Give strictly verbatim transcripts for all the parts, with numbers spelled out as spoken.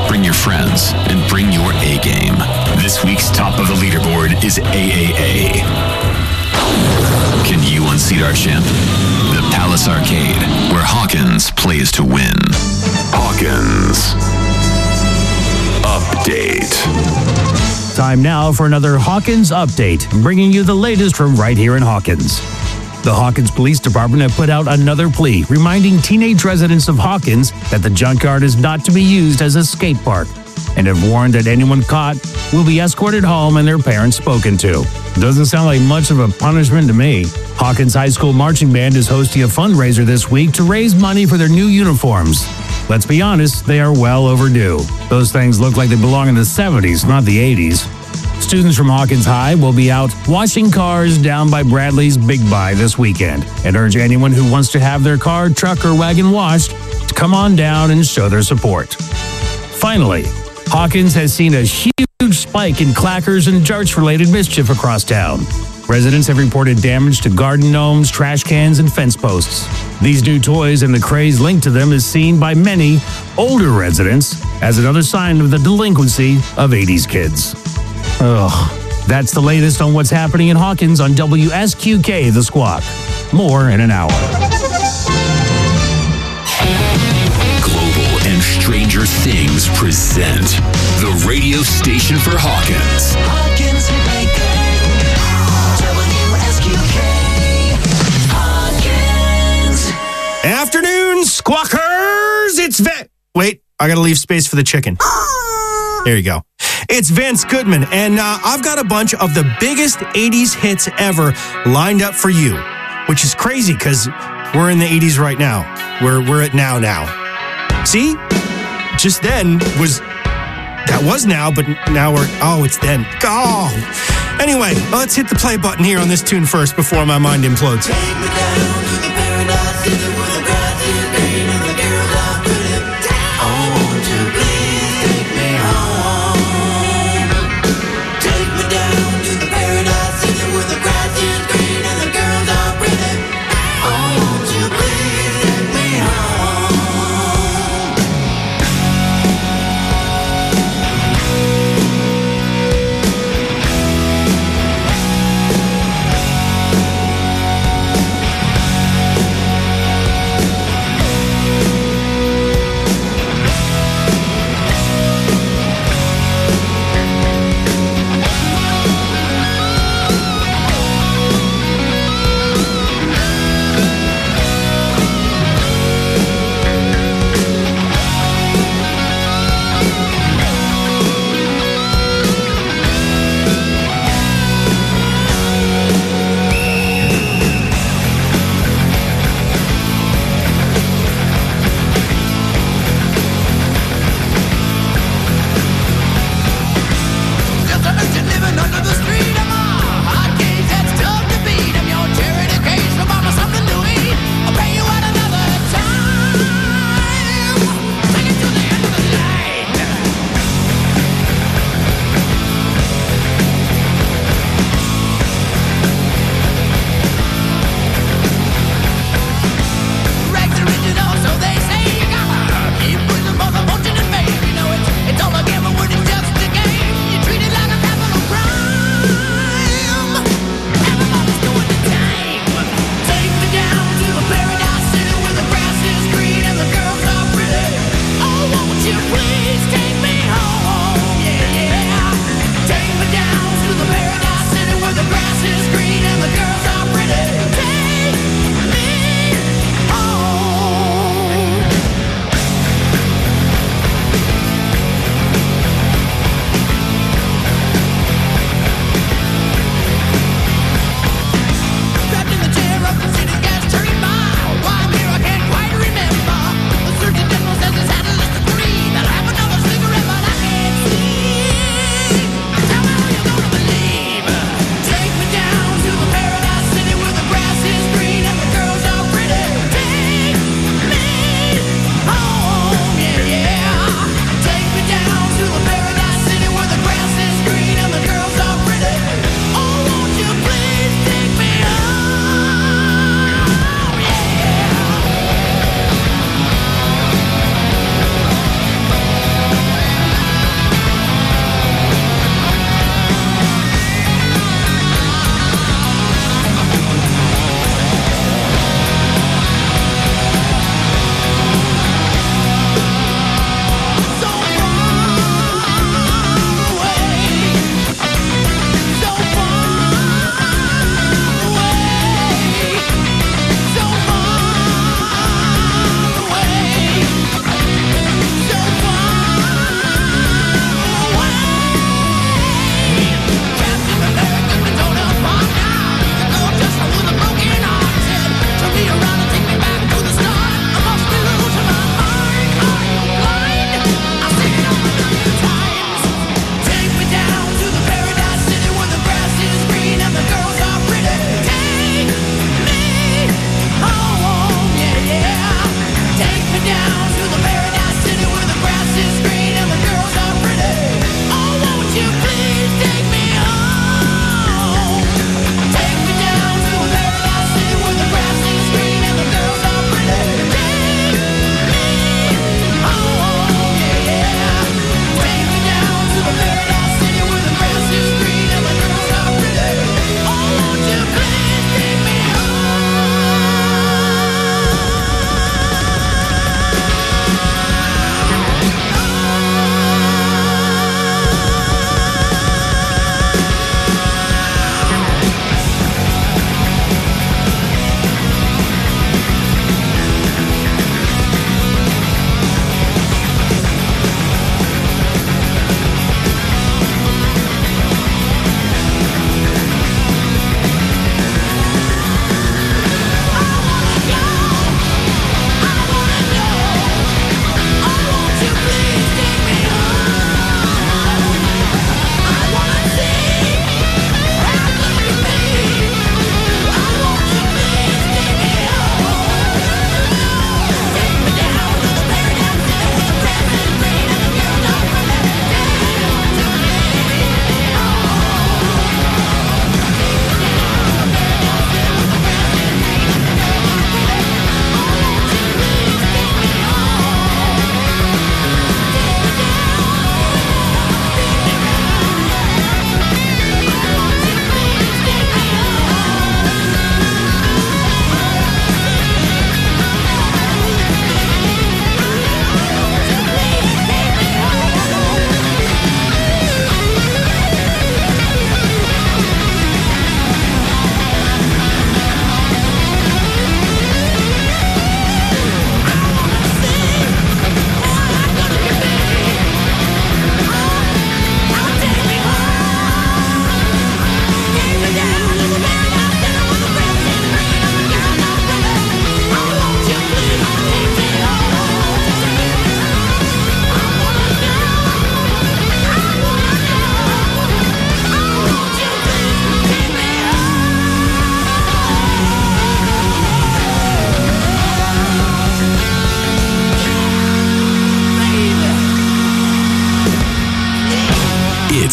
bring your friends, and bring your A game. This week's top of the leaderboard is A A A. Can you unseat our champ? The Palace Arcade, where Hawkins plays to win. Hawkins Update. Time now for another Hawkins Update, bringing you the latest from right here in Hawkins. The Hawkins Police Department have put out another plea reminding teenage residents of Hawkins that the junkyard is not to be used as a skate park, and have warned that anyone caught will be escorted home and their parents spoken to. Doesn't sound like much of a punishment to me. Hawkins High School Marching Band is hosting a fundraiser this week to raise money for their new uniforms. Let's be honest, they are well overdue. Those things look like they belong in the seventies, not the eighties. Students from Hawkins High will be out washing cars down by Bradley's Big Buy this weekend and urge anyone who wants to have their car, truck, or wagon washed to come on down and show their support. Finally, Hawkins has seen a huge spike in clackers and jarts-related mischief across town. Residents have reported damage to garden gnomes, trash cans, and fence posts. These new toys and the craze linked to them is seen by many older residents as another sign of the delinquency of eighties kids. Ugh. That's the latest on what's happening in Hawkins on W S Q K The Squawk. More in an hour. Global and Stranger Things present the radio station for Hawkins. Hawkins W S Q K. Hawkins. Afternoon, squawkers! It's Vin... Wait, I gotta leave space for the chicken. There you go. It's Vince Goodman, and uh, I've got a bunch of the biggest eighties hits ever lined up for you, which is crazy because we're in the eighties right now. We're we're at now now. See? Just then was... That was now, but now we're... Oh, it's then. Oh! Anyway, let's hit the play button here on this tune first before my mind implodes. Take me down to the paradise city where the grass is green and the girls are pretty. Oh, won't you please take me home? Take me down to the paradise city where the grass is green and the girls are pretty. Oh, won't you please take me home?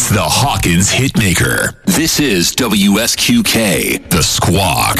It's the Hawkins Hitmaker. This is W S Q K, The Squawk.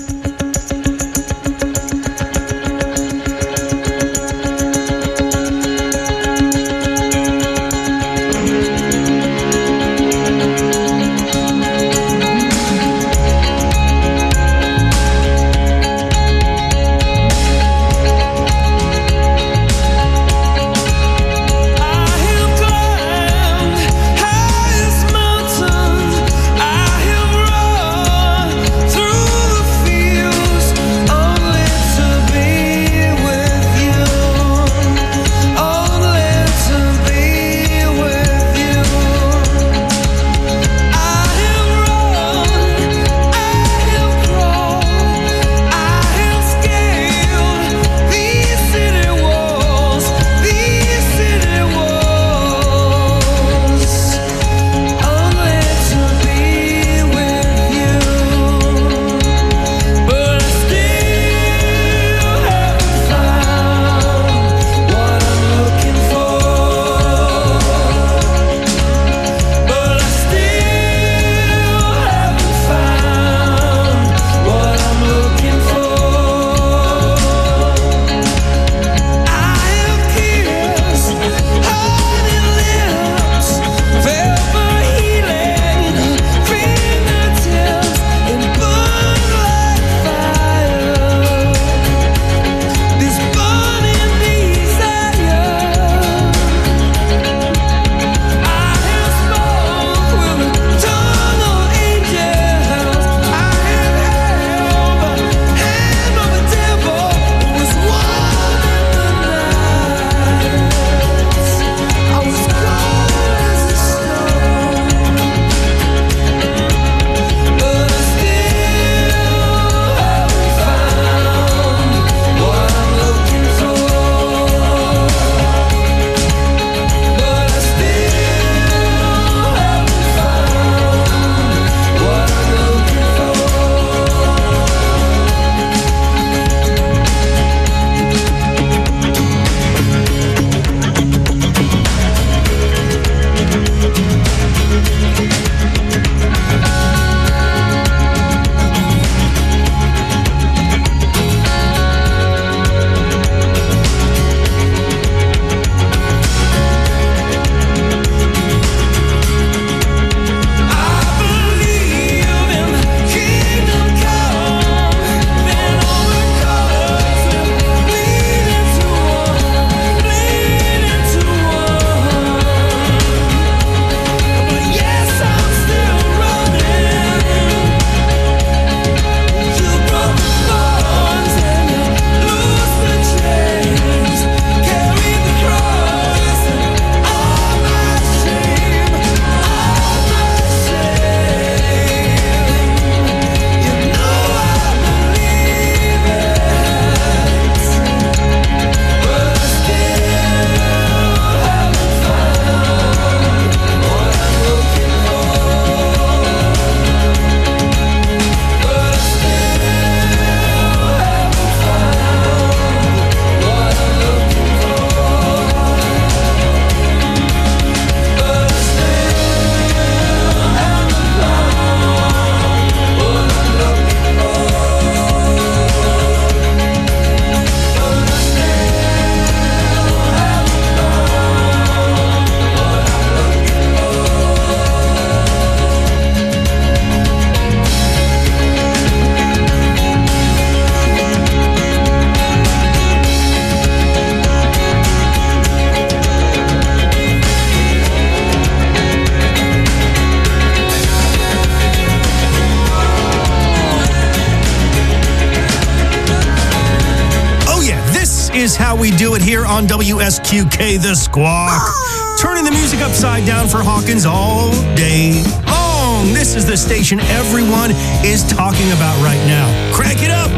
is how we do it here on W S Q K, The Squawk. Turning the music upside down for Hawkins all day long. This is the station everyone is talking about right now. Crank it up.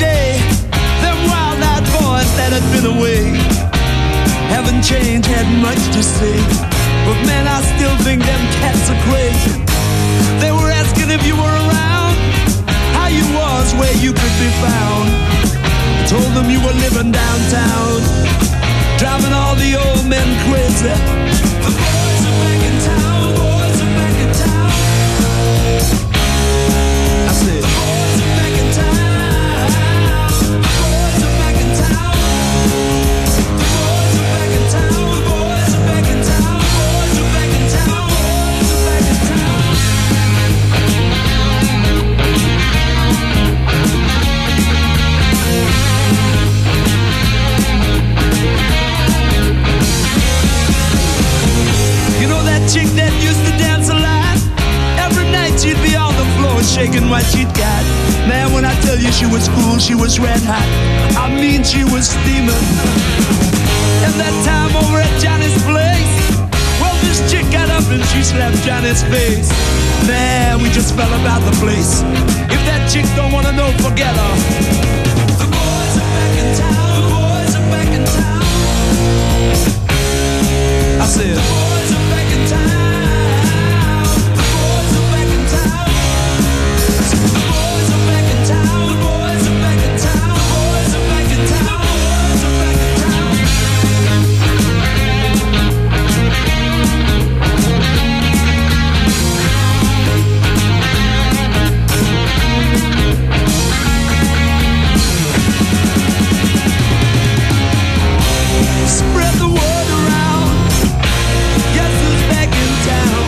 Been away, haven't changed, hadn't much much to say, but man, I still think them cats are crazy. They were asking if you were around, how you was, where you could be found. I told them you were living downtown, driving all the old men crazy. The boys are back in town, boys are back in town. I said, the boys are back in town, the boys are back in town. The boys are back in town, the boys are back in town, boys are back in town, boys are back in town. You know that chick that used to dance a lot? Every night she'd be on the floor shaking what she'd got. Man, when I tell you she was cool, she was red hot. I mean, she was steaming. And that time over at Johnny's place, well, this chick got up and she slapped Johnny's face. Man, we just fell about the place. If that chick don't wanna know, forget her. The boys are back in town, the boys are back in town. I said, the boys are back in town, the boys are back in town. I said, the boys are back in town, the boys are back in town, the boys are back in town, the boys are back in town. Spread the word around. Guess who's back in town?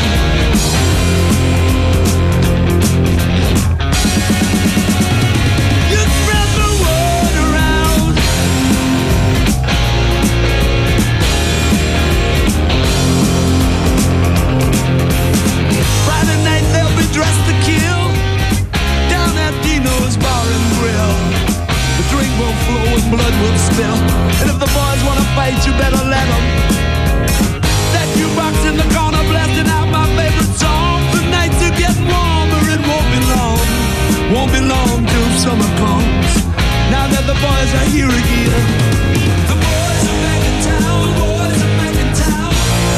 You spread the word around. Friday night they'll be dressed to kill down at Dino's Bar and Grill. The drink will flow and blood will spill. And if the boys wanna fight, you better let them. That jukebox in the corner blasting out my favorite song. The nights are getting warmer, it won't be long. Won't be long till summer comes. Now that the boys are here again. The boys are back in town, the boys are back in town.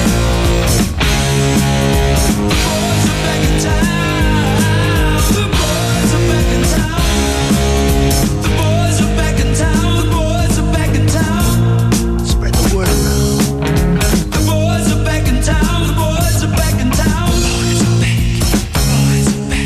The boys are back in town. The boys are back in town. The boys are back in town. The boys are back in town. Spread the word around. The boys are back in town. The boys are back in town. The boys are back. The boys are back.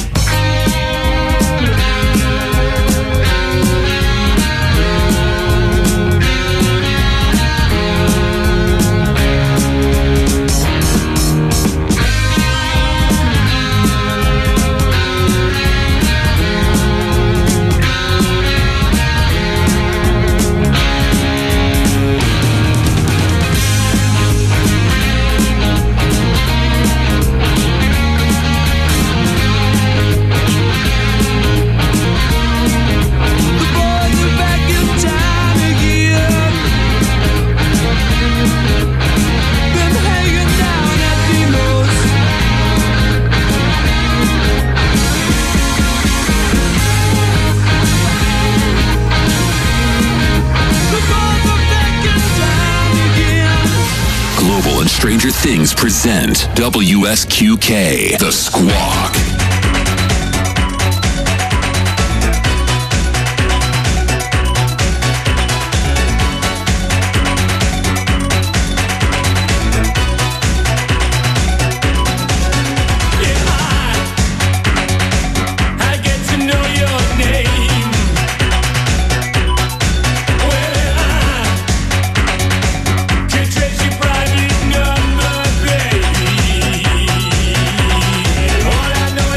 The boys are back in town again. Been hanging down at Dino's. The boys are back in town again. Global and Stranger Things present W S Q K, The Squawk. I get to know your name. Well, I can trace your private number, baby. All I know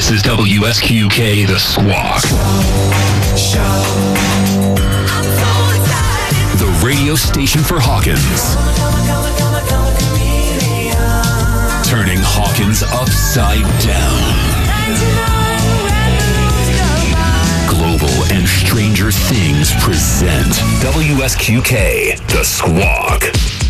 This is W S Q K, The Squawk. The radio station for Hawkins. Turning Hawkins upside down. Global and Stranger Things present W S Q K, The Squawk.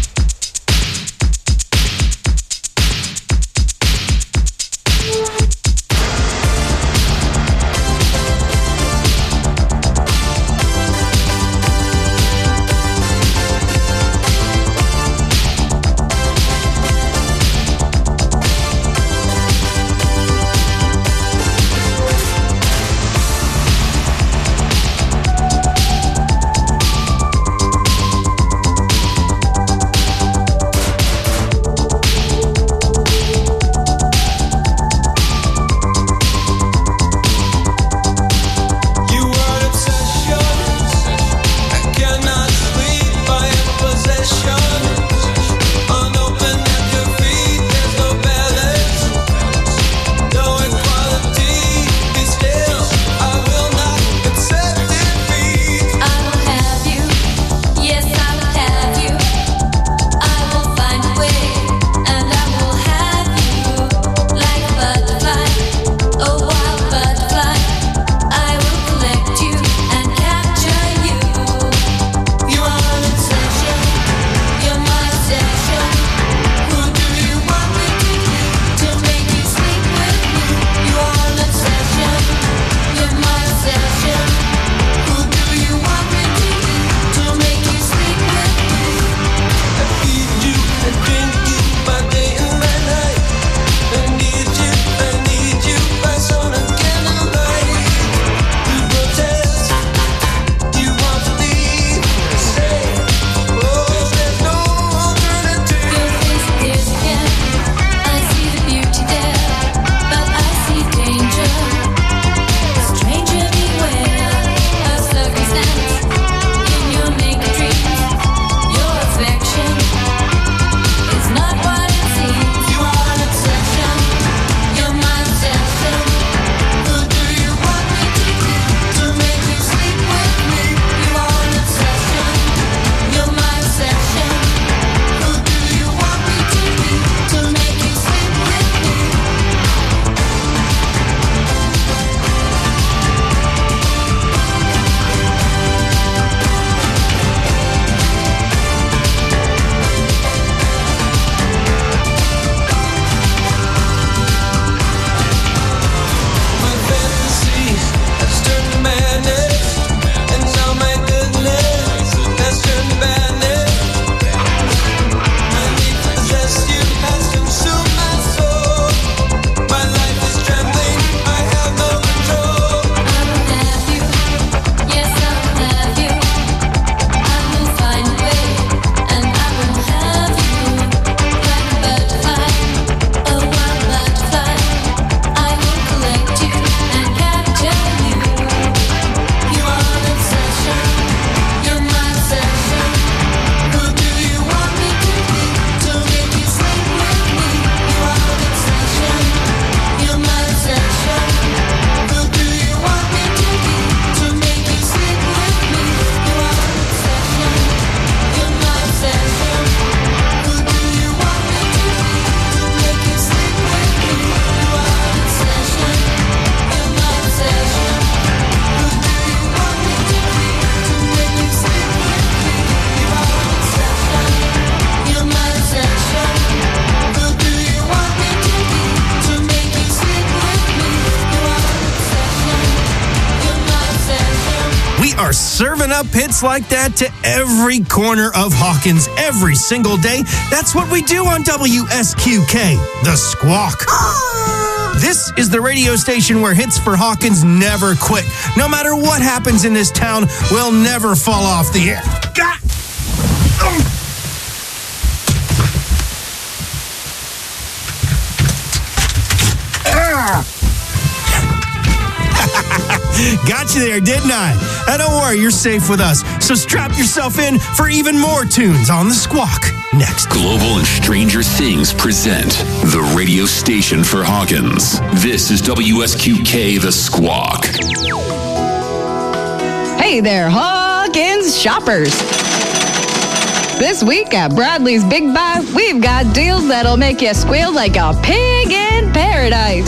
Serving up hits like that to every corner of Hawkins every single day. That's what we do on W S Q K, The Squawk. This is the radio station where hits for Hawkins never quit. No matter what happens in this town, we'll never fall off the air. God. Got you there, didn't I? Now, don't worry, you're safe with us. So strap yourself in for even more tunes on The Squawk. next. Global and Stranger Things present the radio station for Hawkins. This is W S Q K The Squawk. Hey there, Hawkins shoppers. This week at Bradley's Big Buy, we've got deals that'll make you squeal like a pig in paradise.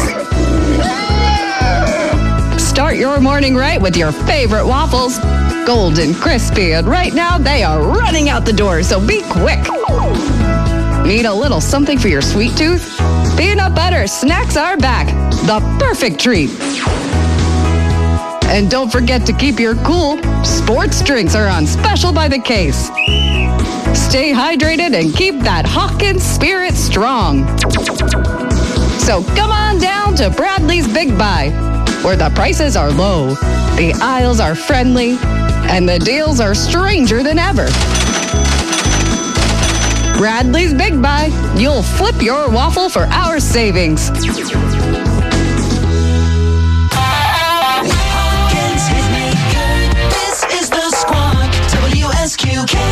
Start your morning right with your favorite waffles. Golden, crispy, and right now they are running out the door, so be quick. Need a little something for your sweet tooth? Peanut butter snacks are back. The perfect treat. And don't forget to keep your cool. Sports drinks are on special by the case. Stay hydrated and keep that Hawkins spirit strong. So come on down to Bradley's Big Buy, where the prices are low, the aisles are friendly, and the deals are stranger than ever. Bradley's Big Buy. You'll flip your waffle for our savings. Hawkins Hitmaker. This is the Squawk. W S Q K.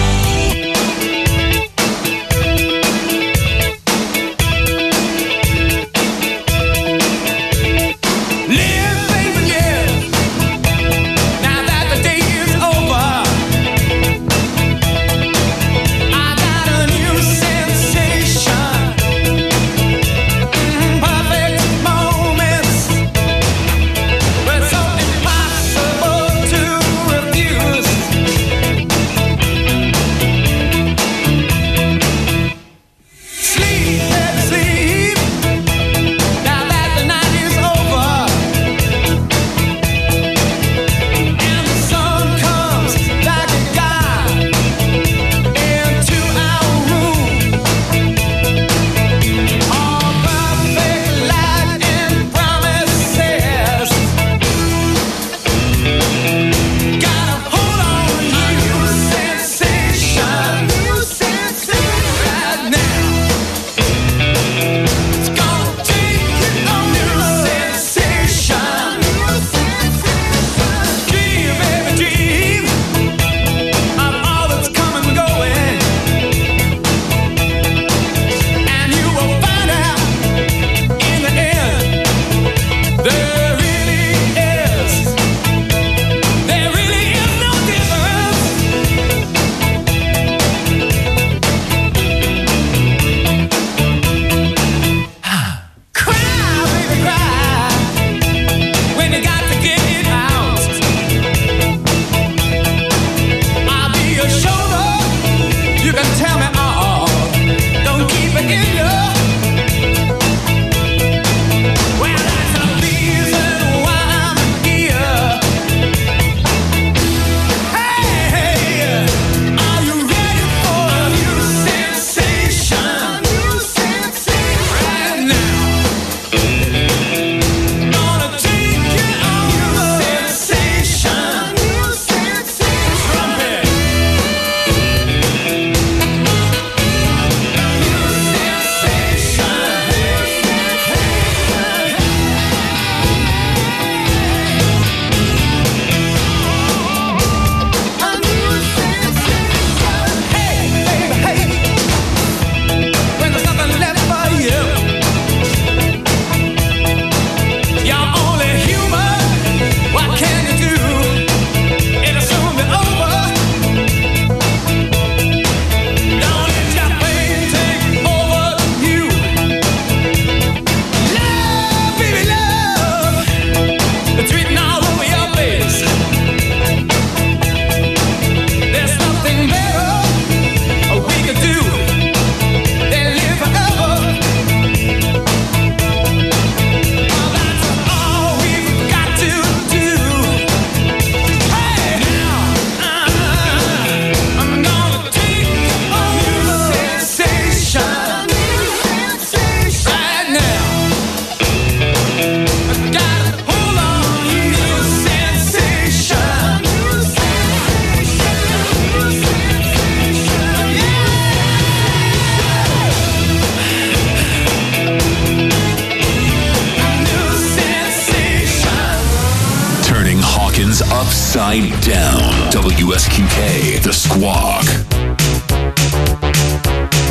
Upside Down. W S Q K, The Squawk.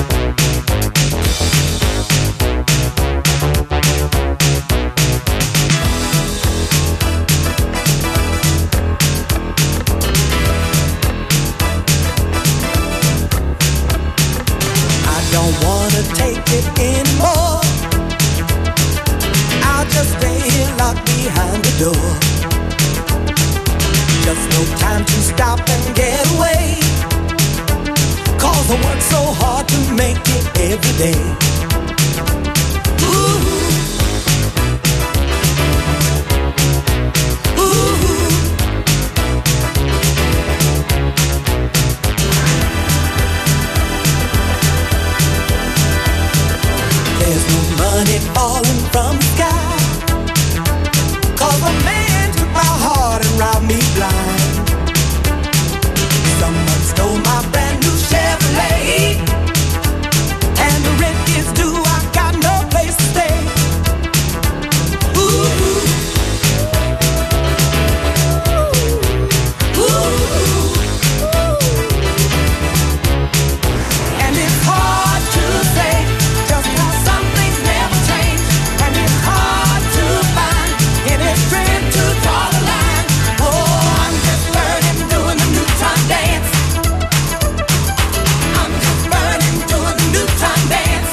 it anymore. I'll just stay here locked behind the door. Just no time to stop and get away. Cause I work so hard to make it every day. Ooh. Ooh. There's no money falling from the sky. Cause a man took my heart and robbed me blind. Someone stole my brand new Chevrolet, and the rent is due, I got no place to stay. Ooh. Ooh. And it's hard to say just how some things never change, and it's hard to find any strength to draw the line. Oh, I'm just learning, doing the new time dance. I'm just burning, doing the new time dance.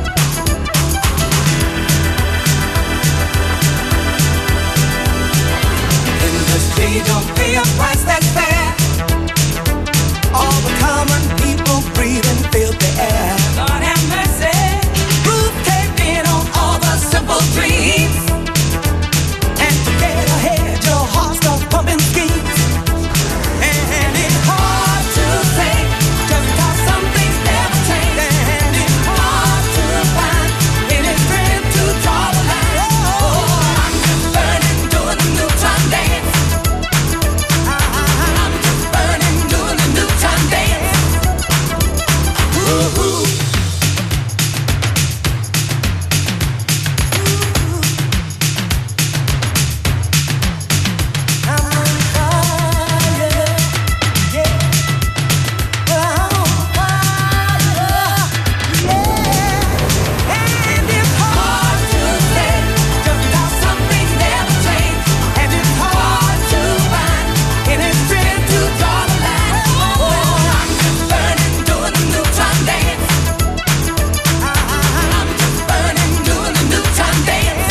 Industry don't pay a price that's fair. All the common people breathing filthy air. Lord have mercy. Roof caved in on all the simple dreams. And to get ahead, your heart starts pumping schemes. And it's hard to say just how some things never change. And it's hard to find any strength to draw the line. Oh, I'm just burning, doing the new time dance. I'm just burning, doing the new time dance. Ooh. I'm on fire, yeah. Well, I'm on fire, yeah. And it's hard to say just how some things never change, and it's hard to find any strength to draw the line. Oh, I'm just burning, doing the new time dance. I'm just burning, doing the new time dance.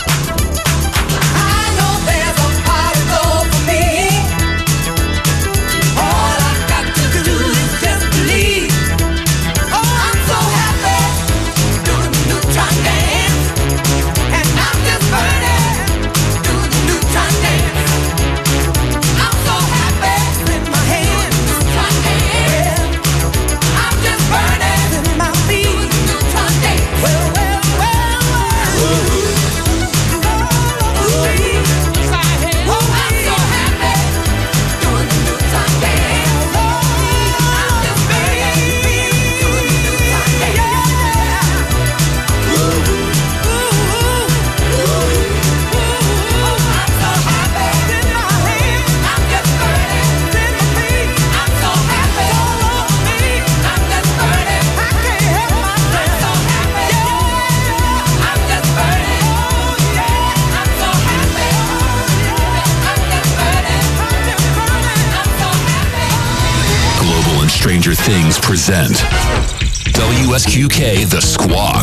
I know there's a pot of gold for me. All I got to do is just believe. Oh, I'm so happy doing the new time dance, and I'm just burning, doing the new time dance. I'm so happy with my hands, time dance. I'm just burning, with my feet, doing the new time dance. Well, well, well, well. Ooh. Ooh. Oh, I'm so happy doing the new time dance. I'm just burning, doing the new time dance. Ooh. Ooh. Ooh. Oh, I'm so happy with my hands. I'm just burning, with my feet. I'm so happy all over me. I'm just burning. I can't help myself. I'm so happy. Yeah. I'm just burning. Oh yeah. I'm so happy. I'm just burning. I'm just burning. I'm so happy. Global and Stranger Things present W S Q K The Squawk.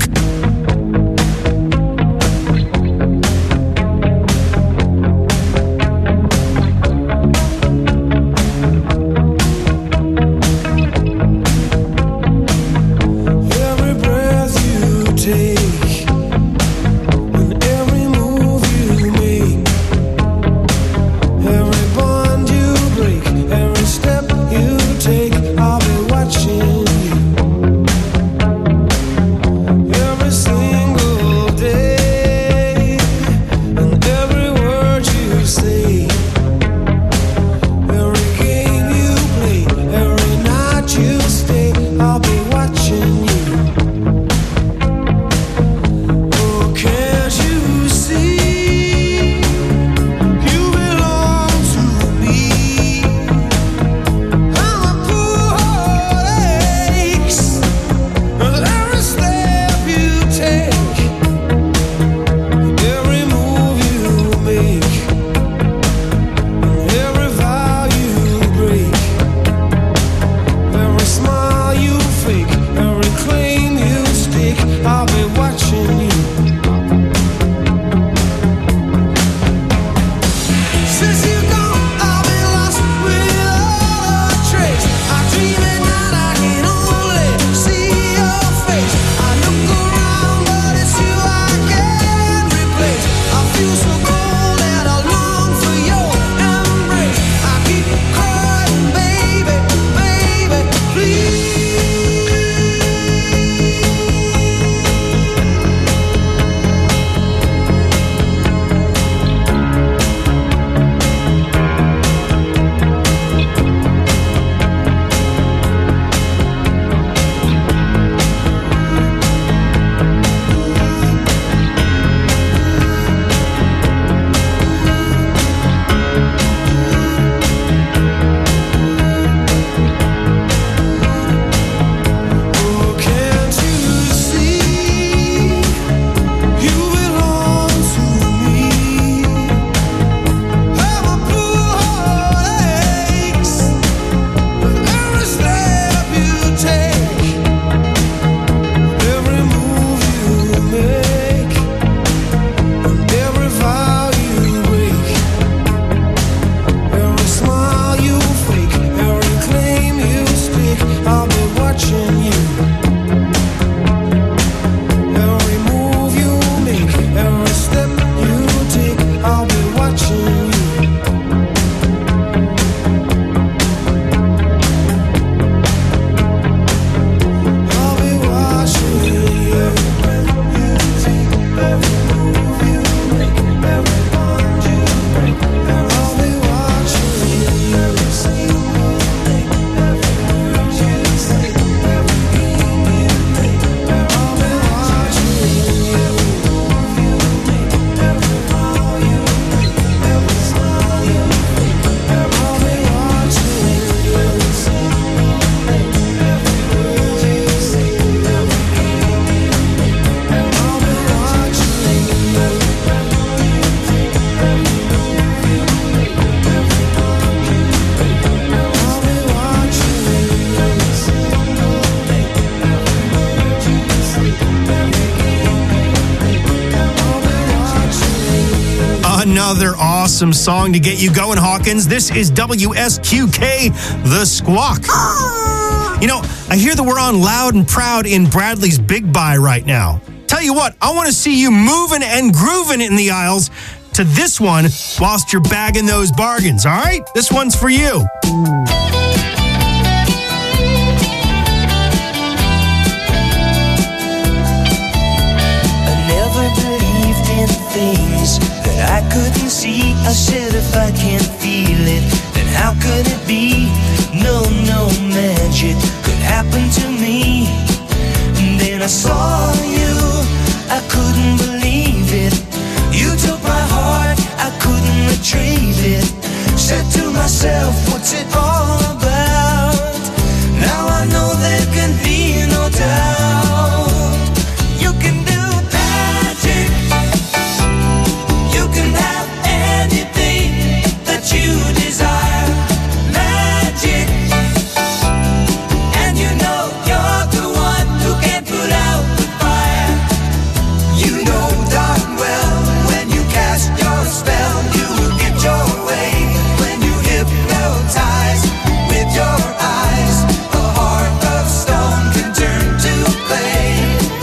Every breath you take, and every move you make, every bond you break, every step you take, I'll be watching you. Every another awesome song to get you going, Hawkins. This is W S Q K, The Squawk. You know, I hear that we're on Loud and Proud in Bradley's Big Buy right now. Tell you what, I want to see you moving and grooving in the aisles to this one whilst you're bagging those bargains, all right? This one's for you. Things that I couldn't see. I said if I can't feel it, then how could it be? No, no magic could happen to me. And then I saw you, I couldn't believe it. You took my heart, I couldn't retrieve it. Said to myself, what's it all about? Now I know there can be no doubt. You can do magic. You can have anything that you desire, magic. And you know you're the one who can put out the fire. You know darn well when you cast your spell, you will get your way. When you hypnotize with your eyes, a heart of stone can turn to clay.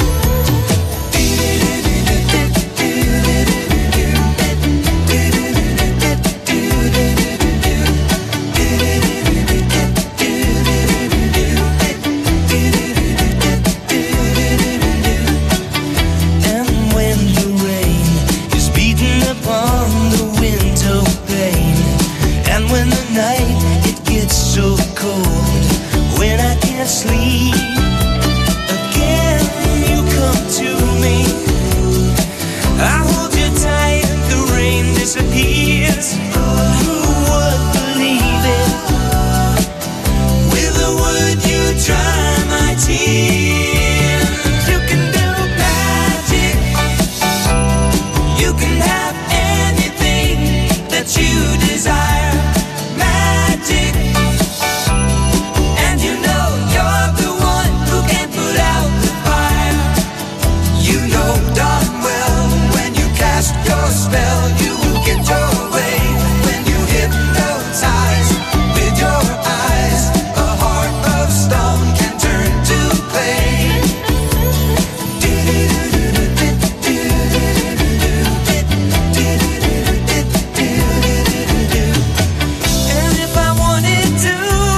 Sleep again, you come to me. I hold you tight, the rain disappears. Who would believe it? With a word you dry my tears. You can do magic. You can have anything that you desire, magic. And you know you're the one who can put out the fire. You know darn well when you cast your spell, you will get your way. When you hypnotize with your eyes, a heart of stone can turn to clay. And if I wanted to,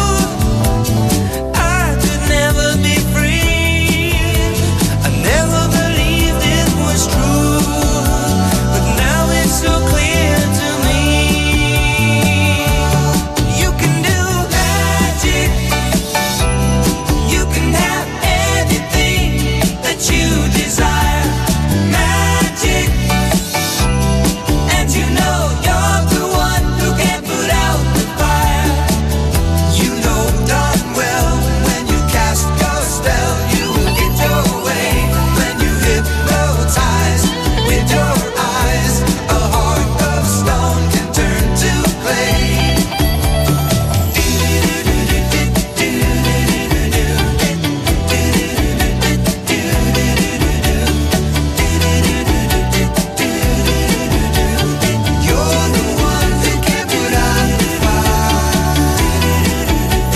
I could never be free. I never believed it was true, but now it's so clear to me. You can do magic. You can have anything that you desire, magic. And you know you're the one who can put out the fire. You know darn well when you cast your spell, you will get your way. When you hypnotize with your eyes, a heart of stone can turn to clay. You're the one who can put out the fire.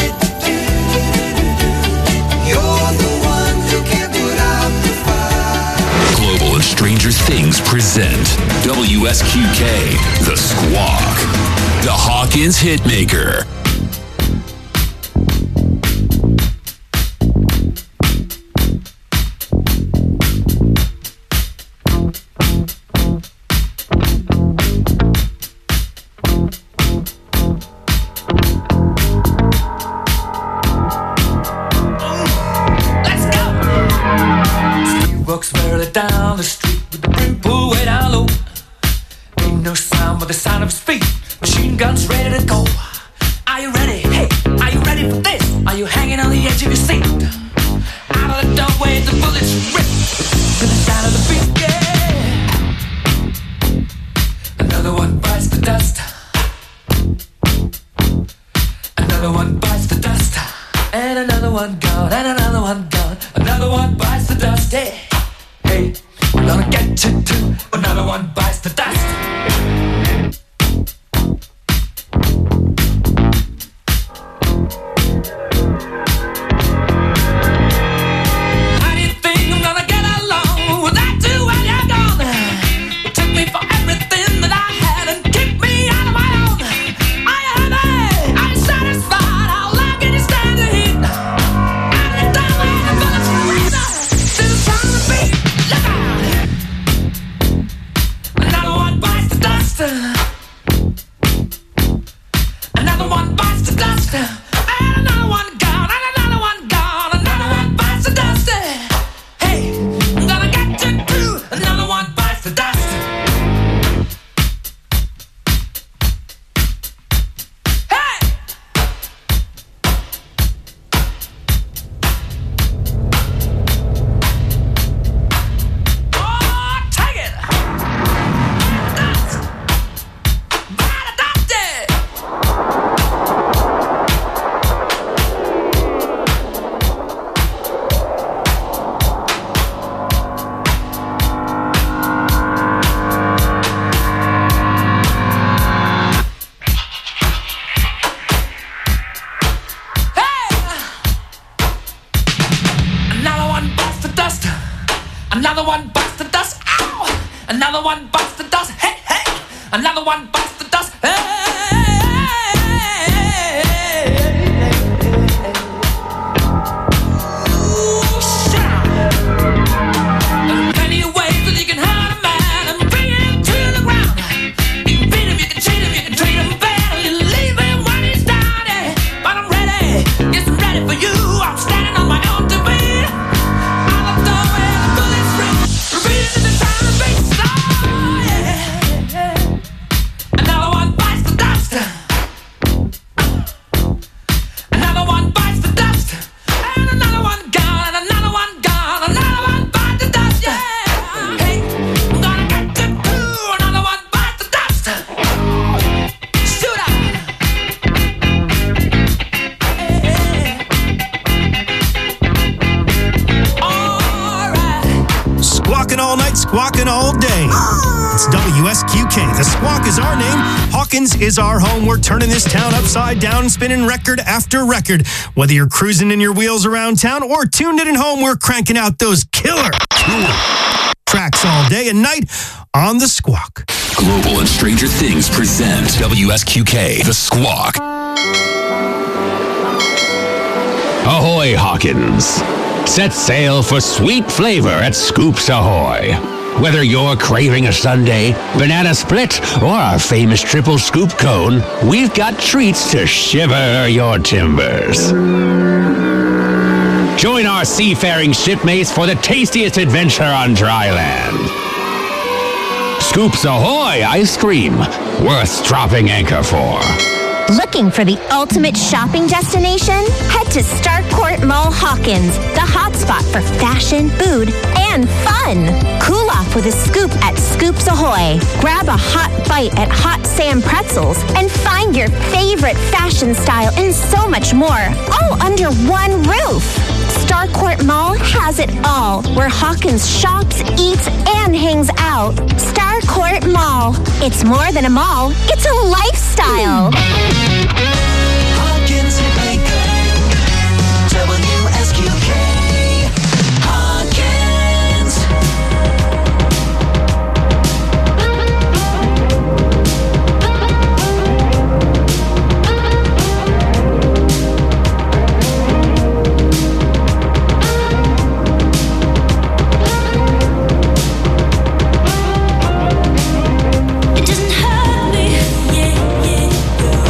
You're the one who can put out the fire. Global and Stranger Things present W S Q K, The Squawk, the Hawkins Hitmaker. Let's go! He walks merrily down the street with the brim pulled way down low. Ain't no sound but the sound of his feet. Machine guns ready to go. Are you ready? Hey, are you ready for this? Are you hanging on the edge of your seat? Out of the doorway, the bullets rip to the sound of the beat. Yeah. Another one bites the dust. Another one bites the dust. And another one gone. And another one gone. Another one bites the dust. Hey, hey, we're gonna get you too. Another one bites the dust. the dust. And another one gone, and another one gone. Another one bites the dust. Hey, I'm gonna get you too. Another one bites the dust. Another one bites the dust. Ow! Another one bites the dust. Hey, hey! Another one bites the dust. Hey! Ooh, shout! There are plenty of ways that you can hurt a man and bring him to the ground. You can beat him, you can cheat him, you can treat him bad, you leave him when he's down. Yeah. But I'm ready, yes, I'm ready for you. I'm standing on my own two feet. Squawking all day. It's W S Q K. The Squawk is our name. Hawkins is our home. We're turning this town upside down, spinning record after record. Whether you're cruising in your wheels around town or tuned in at home, we're cranking out those killer, killer tracks all day and night on The Squawk. Global and Stranger Things present W S Q K, The Squawk. Ahoy, Hawkins. Set sail for sweet flavor at Scoops Ahoy. Whether you're craving a sundae, banana split, or our famous triple scoop cone, we've got treats to shiver your timbers. Join our seafaring shipmates for the tastiest adventure on dry land. Scoops Ahoy ice cream, worth dropping anchor for. Looking for the ultimate shopping destination? Head to Starcourt Mall Hawkins, the hotspot for fashion, food, and fun. Cool off with a scoop at Scoops Ahoy. Grab a hot bite at Hot Sam Pretzels and find your favorite fashion style and so much more, all under one roof. Starcourt Mall has it all, where Hawkins shops, eats, and hangs out. Starcourt Mall. It's more than a mall, it's a lifestyle. Hawkins and Baker, W S Q K, Hawkins. It doesn't hurt me, yeah, yeah.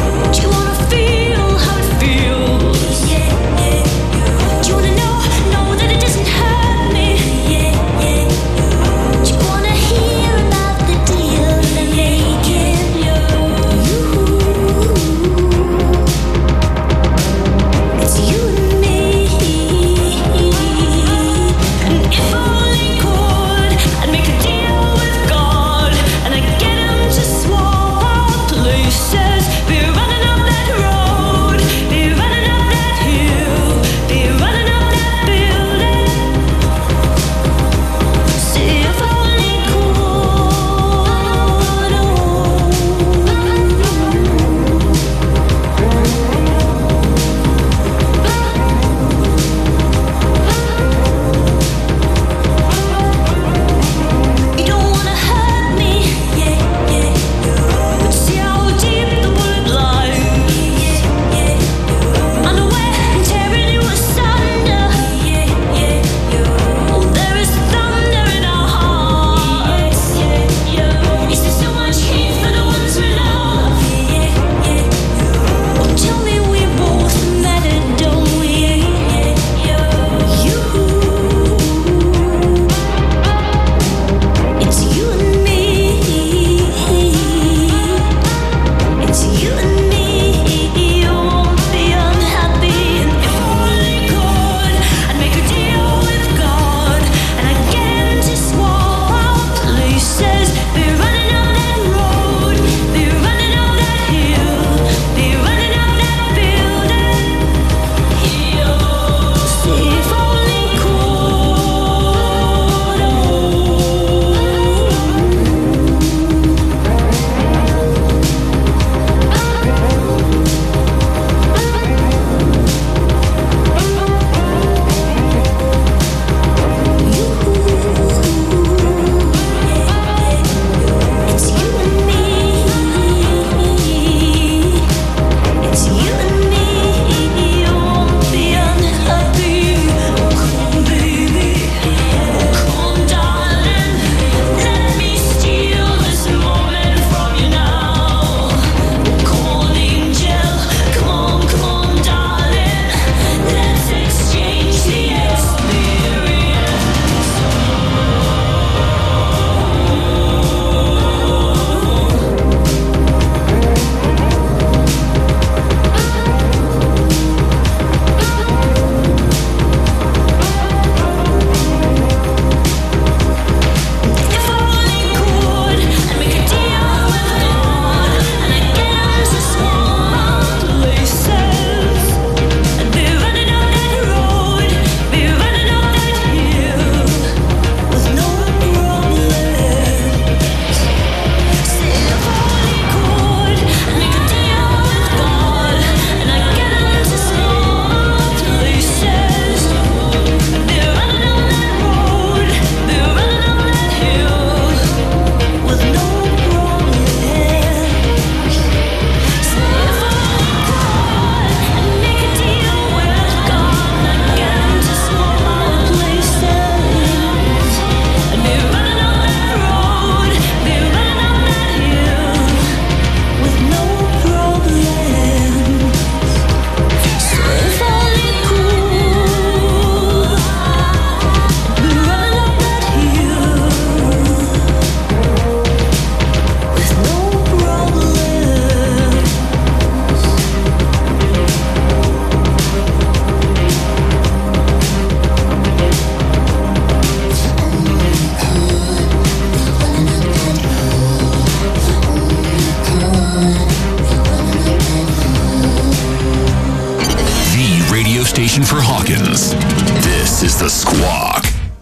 station for Hawkins. This is The Squawk.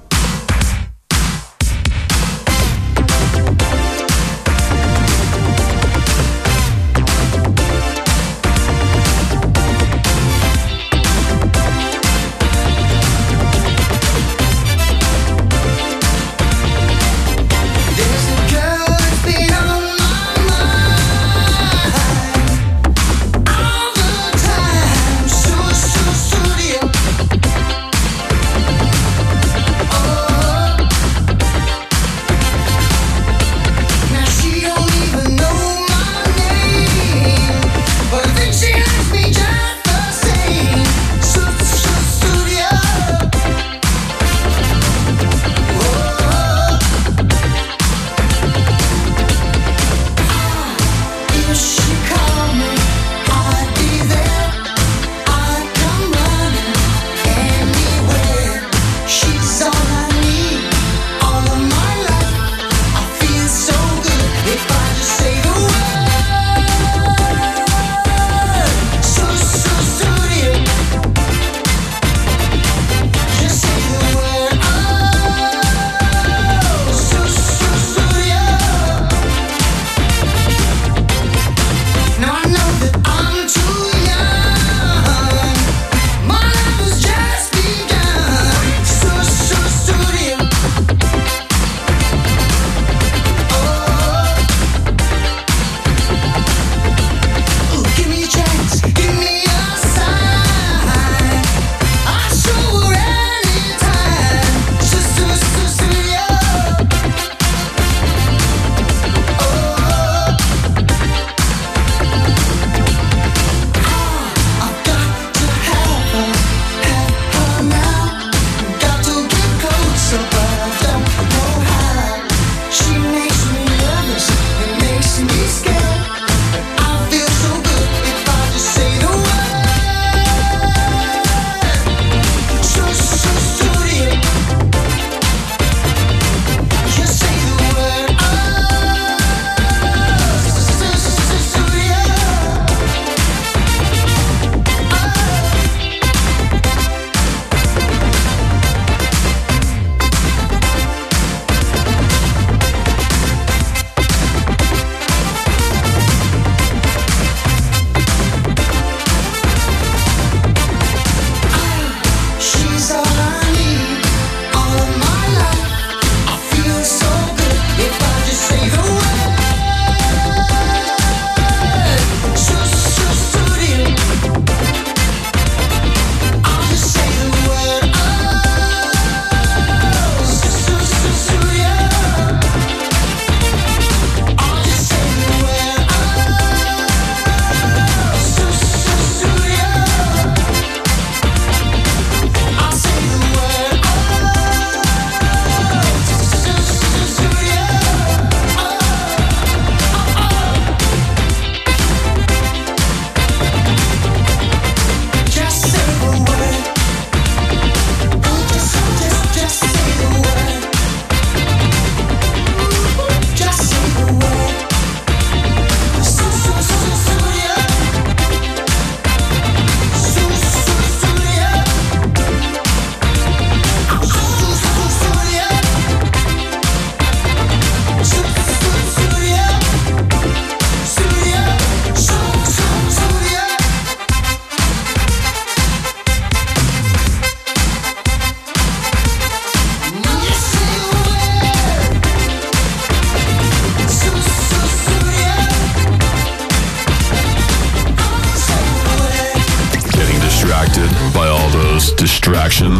distractions.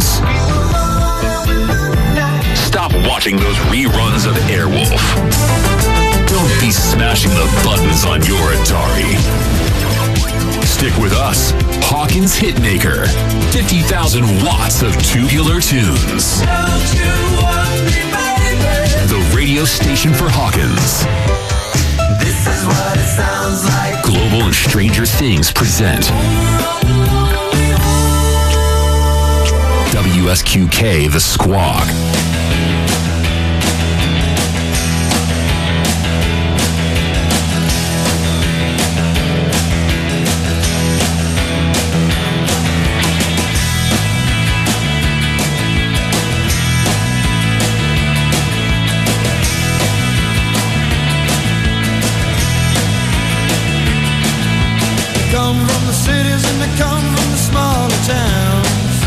Stop watching those reruns of Airwolf. Don't be smashing the buttons on your Atari. Stick with us, Hawkins Hitmaker. fifty thousand watts of tubular tunes. The radio station for Hawkins. This is what it sounds like. Global and Stranger Things present W S Q K The Squawk. come from the cities and they come from the smaller towns.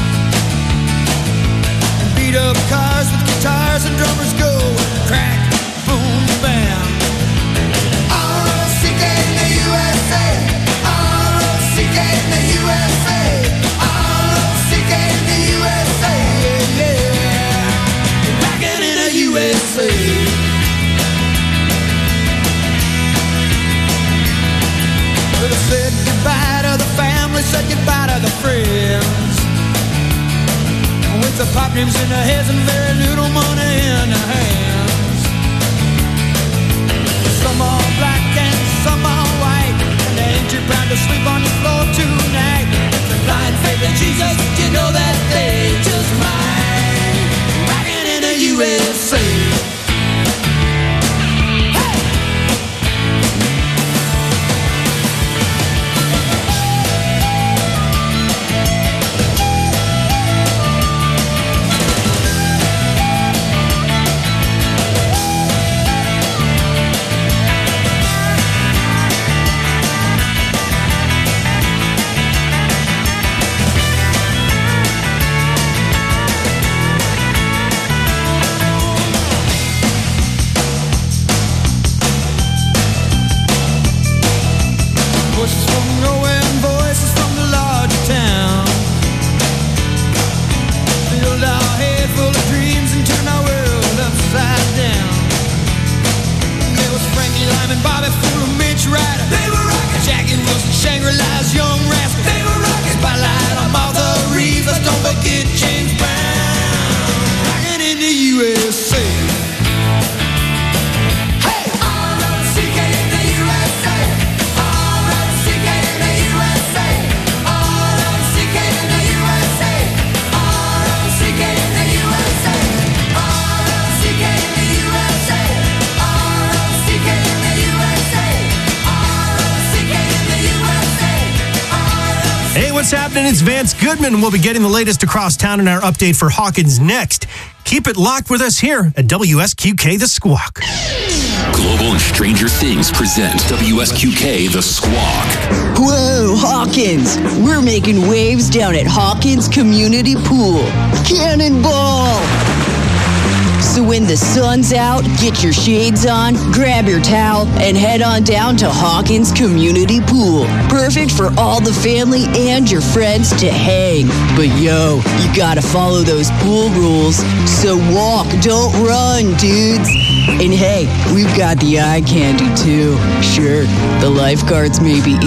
And beat up cars with guitars and drummers go crack, boom, bam. R O C K in the U S A. R O C K in the U S A. R O C K in the U S A. Yeah, yeah. Rockin' in the U S A. Well, they said goodbye to the family, said goodbye to the friends. With the pop names in their heads and very little money in their hands. Some are black and some are white, and they ain't too proud to sleep on the floor tonight. The blind faith in Jesus, you know that they just might. Rockin' in the U S A. Voices from nowhere and voices from the larger town. Filled our head full of dreams and turned our world upside down. There was Frankie Lyman, Bobby Fuller, Mitch Ryder. They were rockin'. Jackie Wilson, Shangri-La's Young Rascals. They were rockin'. Spotlight on Martha Reeves. Let's don't forget James Brown. Rockin' in the U S A. Hey, what's happening? It's Vance Goodman. We'll be getting the latest across town in our update for Hawkins next. Keep it locked with us here at W S Q K The Squawk. Global and Stranger Things present W S Q K The Squawk. Whoa, Hawkins! We're making waves down at Hawkins Community Pool. Cannonball! So when the sun's out, get your shades on, grab your towel, and head on down to Hawkins Community Pool. Perfect for all the family and your friends to hang. But yo, you gotta follow those pool rules. So walk, don't run, dudes. And hey, we've got the eye candy too. Sure, the lifeguards may be